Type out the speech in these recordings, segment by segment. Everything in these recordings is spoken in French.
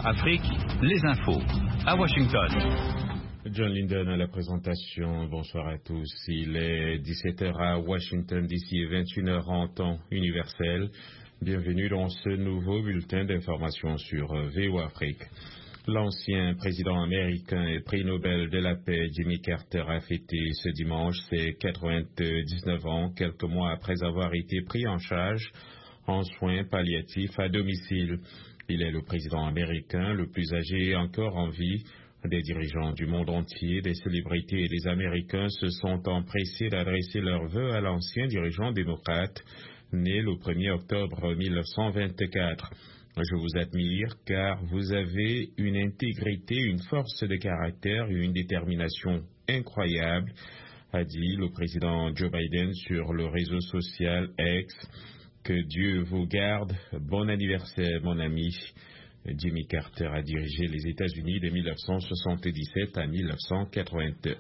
Afrique, les infos. À Washington. John Linden à la présentation. Bonsoir à tous. Il est 17h à Washington, d'ici 21h en temps universel. Bienvenue dans ce nouveau bulletin d'information sur VOA Afrique. L'ancien président américain et prix Nobel de la paix Jimmy Carter a fêté ce dimanche ses 99 ans, quelques mois après avoir été pris en charge en soins palliatifs à domicile. Il est le président américain le plus âgé encore en vie. Des dirigeants du monde entier, des célébrités et des Américains se sont empressés d'adresser leurs vœux à l'ancien dirigeant démocrate, né le 1er octobre 1924. Je vous admire car vous avez une intégrité, une force de caractère et une détermination incroyable, a dit le président Joe Biden sur le réseau social X. Que Dieu vous garde. Bon anniversaire, mon ami. Jimmy Carter a dirigé les États-Unis de 1977 à 1981.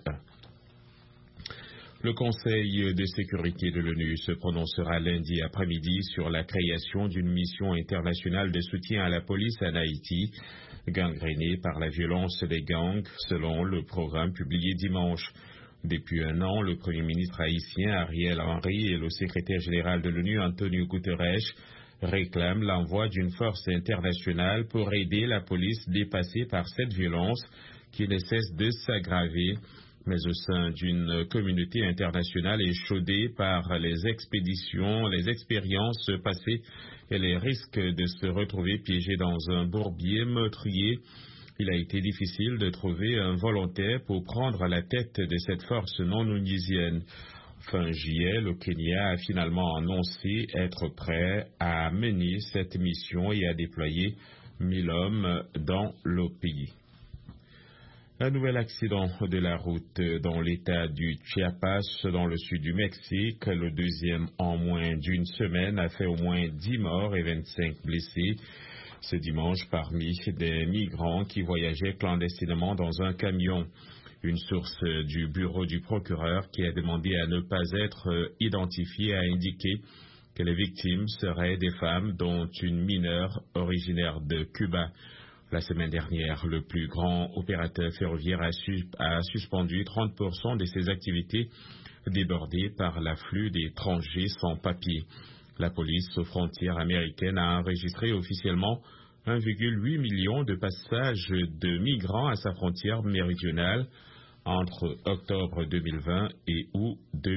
Le Conseil de sécurité de l'ONU se prononcera lundi après-midi sur la création d'une mission internationale de soutien à la police en Haïti, gangrénée par la violence des gangs, selon le programme publié dimanche. Depuis un an, le Premier ministre haïtien Ariel Henry et le secrétaire général de l'ONU Antonio Guterres réclament l'envoi d'une force internationale pour aider la police dépassée par cette violence qui ne cesse de s'aggraver, mais au sein d'une communauté internationale échaudée par les expéditions, les expériences passées et les risques de se retrouver piégé dans un bourbier meurtrier. Il a été difficile de trouver un volontaire pour prendre la tête de cette force non onusienne. Fin juillet, le Kenya a finalement annoncé être prêt à mener cette mission et à déployer 1000 hommes dans le pays. Un nouvel accident de la route dans l'état du Chiapas, dans le sud du Mexique, le deuxième en moins d'une semaine, a fait au moins 10 morts et 25 blessés. Ce dimanche, parmi des migrants qui voyageaient clandestinement dans un camion. Une source du bureau du procureur qui a demandé à ne pas être identifiée a indiqué que les victimes seraient des femmes, dont une mineure originaire de Cuba. La semaine dernière, le plus grand opérateur ferroviaire a suspendu 30% de ses activités débordées par l'afflux d'étrangers sans papier. La police aux frontières américaines a enregistré officiellement 1,8 million de passages de migrants à sa frontière méridionale entre octobre 2020 et août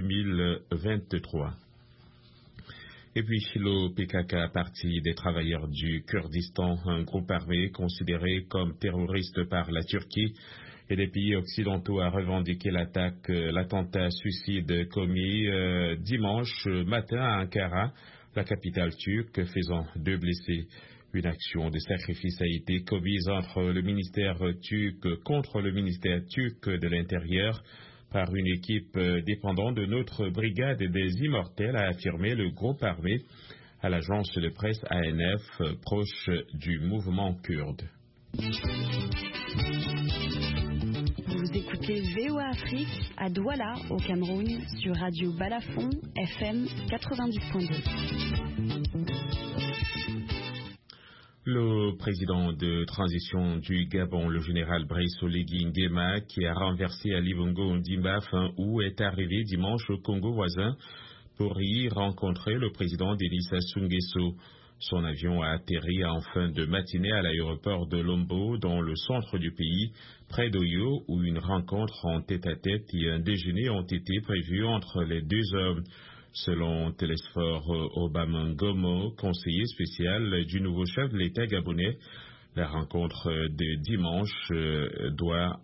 2023. Et puis le PKK, parti des travailleurs du Kurdistan, un groupe armé considéré comme terroriste par la Turquie et des pays occidentaux, a revendiqué l'attentat suicide commis dimanche matin à Ankara, la capitale turque, faisant 2 blessés. Une action de sacrifice a été commise entre le ministère turc contre le ministère turc de l'Intérieur par une équipe dépendant de notre brigade des Immortels, a affirmé le groupe armé à l'agence de presse ANF, proche du mouvement kurde. Vous écoutez VOA Afrique à Douala, au Cameroun, sur Radio Balafon, FM 90.2. Le président de transition du Gabon, le général Brice Oligui Nguema, qui a renversé Ali Bongo Ondimba fin août, est arrivé dimanche au Congo voisin pour y rencontrer le président Denis Sassou Nguesso. Son avion a atterri en fin de matinée à l'aéroport de Lombo, dans le centre du pays, près d'Oyo, où une rencontre en tête-à-tête et un déjeuner ont été prévus entre les deux hommes. Selon Télésphore Obamangomo, conseiller spécial du nouveau chef de l'État gabonais, la rencontre de dimanche doit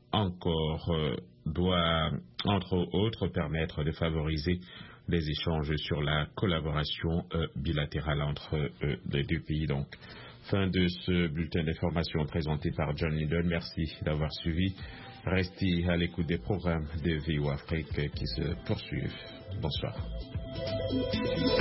entre autres permettre de favoriser des échanges sur la collaboration bilatérale entre les deux pays. Donc, fin de ce bulletin d'information présenté par John Linden. Merci d'avoir suivi. Restez à l'écoute des programmes de VOA Afrique qui se poursuivent. Bonsoir.